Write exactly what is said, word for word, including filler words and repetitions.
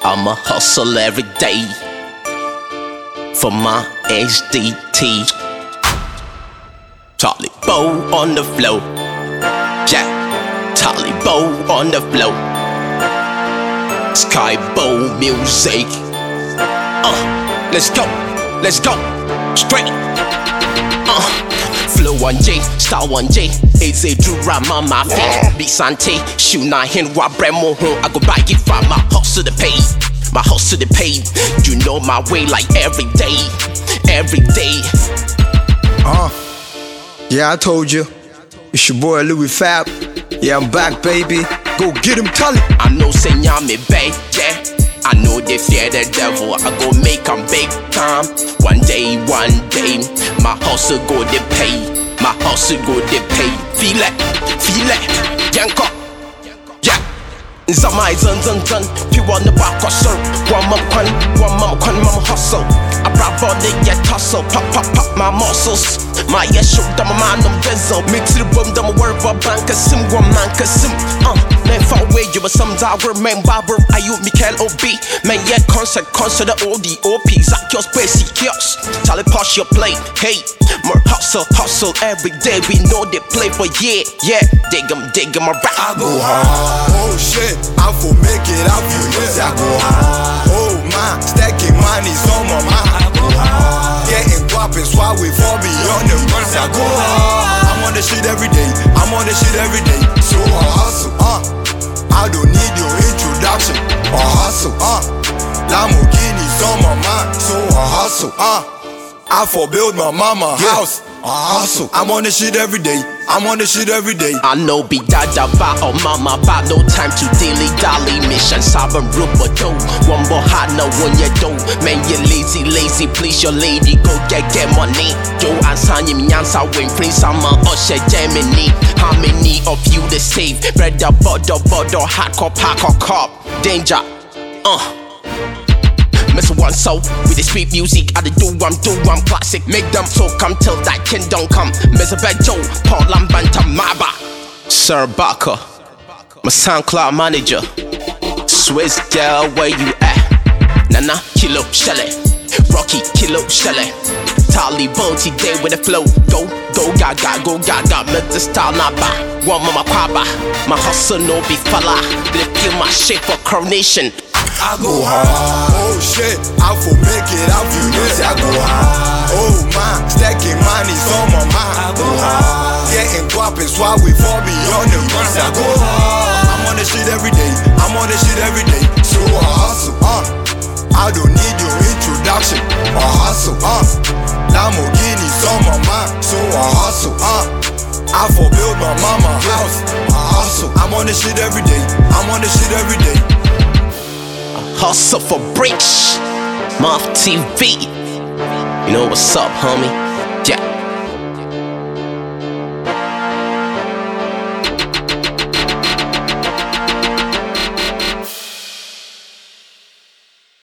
I'ma hustle every day for my H D T. Charlie Bow on the flow, yeah. Charlie Bow on the flow. Sky Bow music. Uh, let's go, let's go, straight. Uh. Flow one J, Star one J, Easy Drama, my feet. Be Sante, shoe nine hen, wa bremo. I go buy it for my hustle to pay. My hustle to pay. You know my way like every day, every day. Uh, yeah, I told you. It's your boy Louis Fab. Yeah, I'm back, baby. Go get him, Tully. I know say me bad, yeah. I know they fear the devil. I go make 'em big time. One day, one day, my hustle go to pay. My hustle go to pay. Feel it, feel it, yanko, yeah. Zama zan zan zan. People on the back of sir. One mum kwan, one mum kwan, mum hustle. I brought body get tussle. Pop pop pop my muscles. My yes show them a man them diesel. Mix it boom them a word for bank a sim one man ka sim. Uh, man far away you was some dower man barber. I you Michael O B. Man yeah concert concert all the O Ps. Zakios Pesi Kios. Charlie Posh your plate. Hey, more hustle hustle every day. We know they play for yeah yeah. Dig 'em dig 'em a rap. I go hard. Oh shit, I for make it out for you. I go hard. Oh my, stacking money's on my mind. I go hard. Getting guapin' swag we fall beyond the runs. I go hard. I'm on the shit every day. I'm on the shit every day. So I hustle. Uh, I don't need your introduction. I hustle. Uh, Lamborghini's on my mind. So I hustle. Uh, I for build my mama house. I hustle. I'm on the shit every day. I'm on the shit every day. I know be dada ba or mama ba. No time to dilly dally. Mission seven rubber dough. One more hard now when you do. Man you lazy lazy. Please your lady go get get money. Yo answer me answer when free summer usher Gemini. How many of you the save? Brother bodo bodo hardcore parkour cop. Danger. Uh. Miss one so with the street music, I do I'm do I'm classic. Make them so come till that kingdom come. Miss a bad Joe, Paul Lambanta Maba, Sir Barker, my SoundCloud manager. Swiss Del, where you at? Nana Kilo Shelley, Rocky Kilo Shelley, Tali Bounty Day with the flow. Go go gaga go gaga, make the style not back. One mama papa, my hustle no be falla. They kill my shit for coronation. I go hard. Oh shit, I for make it out for you. I go hard. Oh my, stacking money's on my mind. I go hard. Getting guapin' swag we fall beyond the runs. I go hard. I'm on the shit every day. I'm on the shit every day. So I hustle. Uh, I don't need your introduction. I hustle. Uh, Lamborghini's on my mind. So I hustle. Uh, I for build my mama house. I hustle. I'm on the shit every day. I'm on the shit every day. Hustle for bricks, Muff T V. You know what's up, homie?